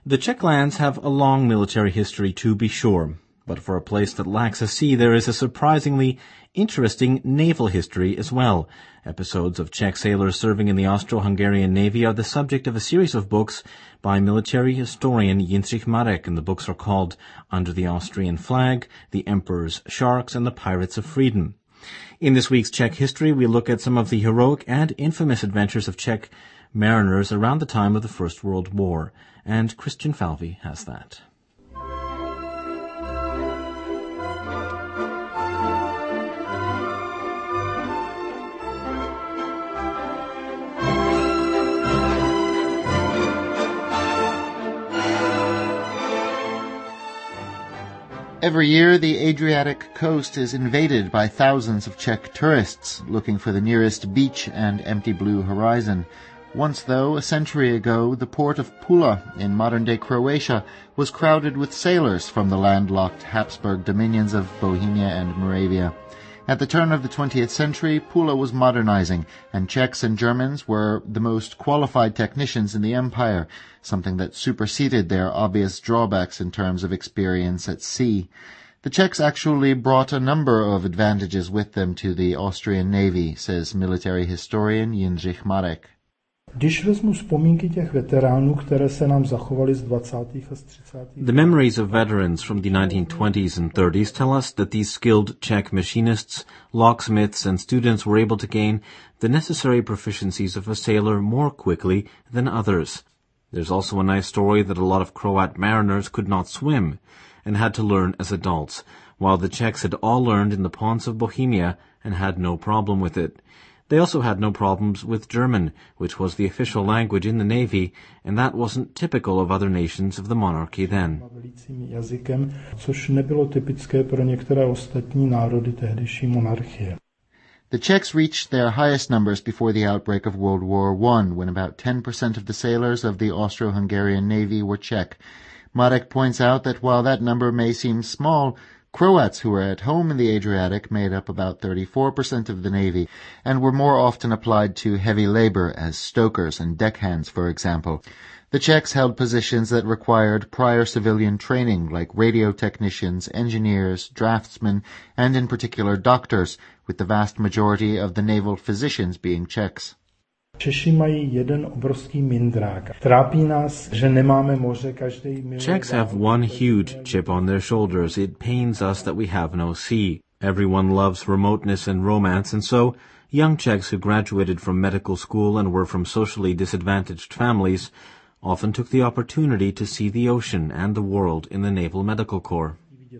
The Czech lands have a long military history, to be sure, but for a place that lacks a sea, there is a surprisingly interesting naval history as well. Episodes of Czech sailors serving in the Austro-Hungarian Navy are the subject of a series of books by military historian Jindřich Marek, and the books are called Under the Austrian Flag, The Emperor's Sharks, and The Pirates of Freedom. In this week's Czech history, we look at some of the heroic and infamous adventures of Czech mariners around the time of the First World War, and Christian Falvey has that. Every year, the Adriatic coast is invaded by thousands of Czech tourists looking for the nearest beach and empty blue horizon. Once, though, a century ago, the port of Pula in modern-day Croatia was crowded with sailors from the landlocked Habsburg dominions of Bohemia and Moravia. At the turn of the 20th century, Pula was modernizing, and Czechs and Germans were the most qualified technicians in the empire, something that superseded their obvious drawbacks in terms of experience at sea. The Czechs actually brought a number of advantages with them to the Austrian Navy, says military historian Jindřich Marek. The memories of veterans from the 1920s and 30s tell us that these skilled Czech machinists, locksmiths, and students were able to gain the necessary proficiencies of a sailor more quickly than others. There's also a nice story that a lot of Croat mariners could not swim and had to learn as adults, while the Czechs had all learned in the ponds of Bohemia and had no problem with it. They also had no problems with German, which was the official language in the Navy, and that wasn't typical of other nations of the monarchy then. The Czechs reached their highest numbers before the outbreak of World War I, when about 10% of the sailors of the Austro-Hungarian Navy were Czech. Marek points out that while that number may seem small, Croats who were at home in the Adriatic made up about 34% of the Navy and were more often applied to heavy labor as stokers and deckhands, for example. The Czechs held positions that required prior civilian training, like radio technicians, engineers, draftsmen, and in particular doctors, with the vast majority of the naval physicians being Czechs. Czechs have one huge chip on their shoulders. It pains us that we have no sea. Everyone loves remoteness and romance, and so young Czechs who graduated from medical school and were from socially disadvantaged families often took the opportunity to see the ocean and the world in the Naval Medical Corps.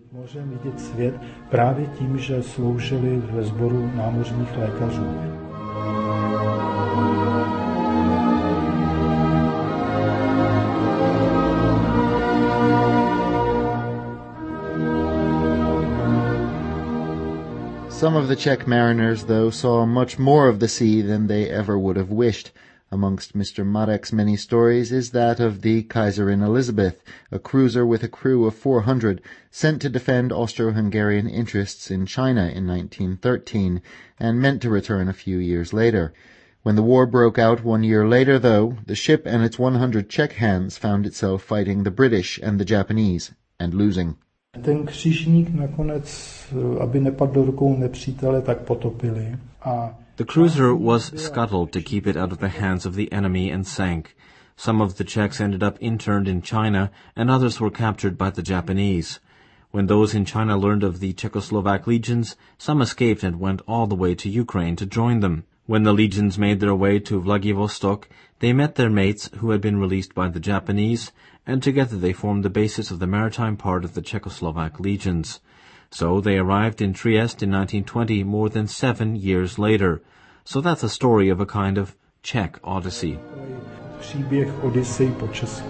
Some of the Czech mariners, though, saw much more of the sea than they ever would have wished. Amongst Mr. Marek's many stories is that of the Kaiserin Elizabeth, a cruiser with a crew of 400, sent to defend Austro-Hungarian interests in China in 1913, and meant to return a few years later. When the war broke out 1 year later, though, the ship and its 100 Czech hands found itself fighting the British and the Japanese, and losing. Ten křižník nakonec, aby nepadl rukou nepřítele, tak potopili. The cruiser was scuttled to keep it out of the hands of the enemy and sank. Some of the Czechs ended up interned in China, and others were captured by the Japanese. When those in China learned of the Czechoslovak legions, some escaped and went all the way to Ukraine to join them. When the legions made their way to Vladivostok, they met their mates who had been released by the Japanese, and together they formed the basis of the maritime part of the Czechoslovak legions. So they arrived in Trieste in 1920, more than 7 years later. So that's a story of a kind of Czech Odyssey. Příběh Odyssey po česku.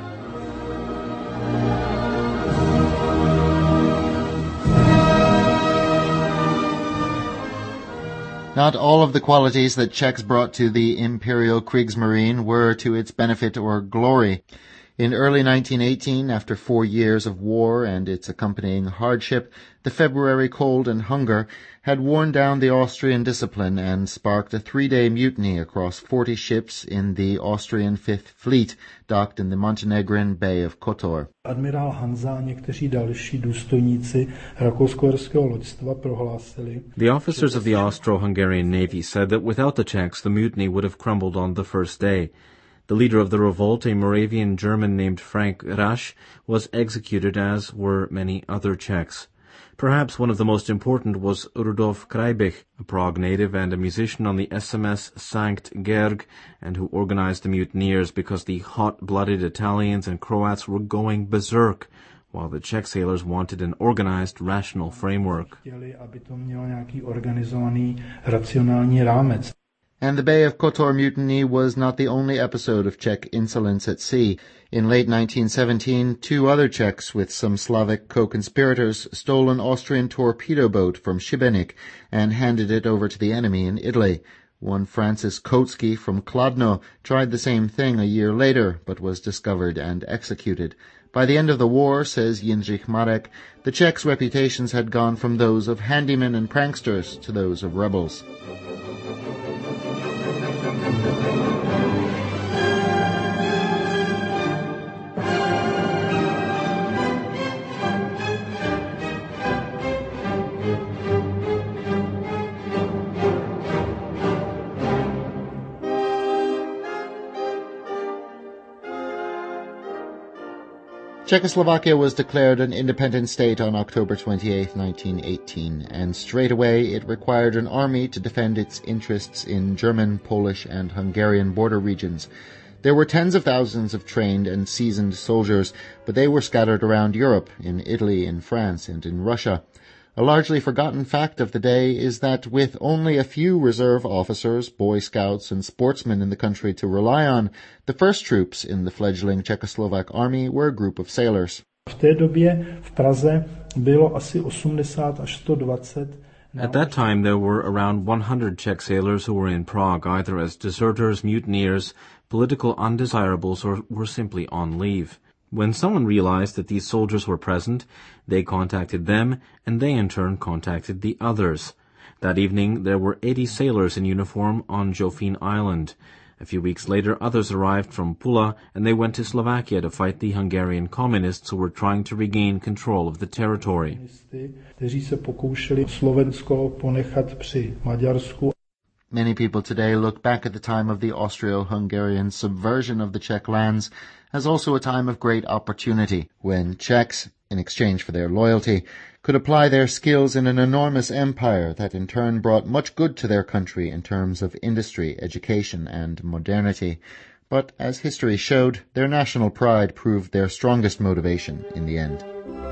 Not all of the qualities that Czechs brought to the Imperial Kriegsmarine were to its benefit or glory. In early 1918, after 4 years of war and its accompanying hardship, the February cold and hunger had worn down the Austrian discipline and sparked a 3-day mutiny across 40 ships in the Austrian Fifth Fleet, docked in the Montenegrin Bay of Kotor. Admirál Hanza a někteří další důstojníci rakousko-uherského loďstva prohlásili. The officers of the Austro-Hungarian Navy said that without the Czechs the mutiny would have crumbled on the first day. The leader of the revolt, a Moravian German named Frank Rasch, was executed, as were many other Czechs. Perhaps one of the most important was Rudolf Kreibich, a Prague native and a musician on the SMS Sankt Georg, and who organized the mutineers because the hot-blooded Italians and Croats were going berserk, while the Czech sailors wanted an organized, rational framework. And the Bay of Kotor mutiny was not the only episode of Czech insolence at sea. In late 1917, 2 other Czechs with some Slavic co-conspirators stole an Austrian torpedo boat from Šibenik and handed it over to the enemy in Italy. One Francis Kotsky from Kladno tried the same thing a year later, but was discovered and executed. By the end of the war, says Jindřich Marek, the Czechs' reputations had gone from those of handymen and pranksters to those of rebels. Czechoslovakia was declared an independent state on October 28, 1918, and straight away it required an army to defend its interests in German, Polish, and Hungarian border regions. There were tens of thousands of trained and seasoned soldiers, but they were scattered around Europe, in Italy, in France, and in Russia. A largely forgotten fact of the day is that with only a few reserve officers, Boy Scouts, and sportsmen in the country to rely on, the first troops in the fledgling Czechoslovak army were a group of sailors. V té době v Praze bylo asi 80 až 120. At that time there were around 100 Czech sailors who were in Prague, either as deserters, mutineers, political undesirables, or were simply on leave. When someone realized that these soldiers were present, they contacted them, and they in turn contacted the others. That evening there were 80 sailors in uniform on Joffin Island. A few weeks later others arrived from Pula, and they went to Slovakia to fight the Hungarian communists who were trying to regain control of the territory. Kteří se pokoušeli Slovensko ponechat při Maďarsku. Many people today look back at the time of the Austro-Hungarian subversion of the Czech lands as also a time of great opportunity, when Czechs, in exchange for their loyalty, could apply their skills in an enormous empire that in turn brought much good to their country in terms of industry, education, and modernity. But as history showed, their national pride proved their strongest motivation in the end.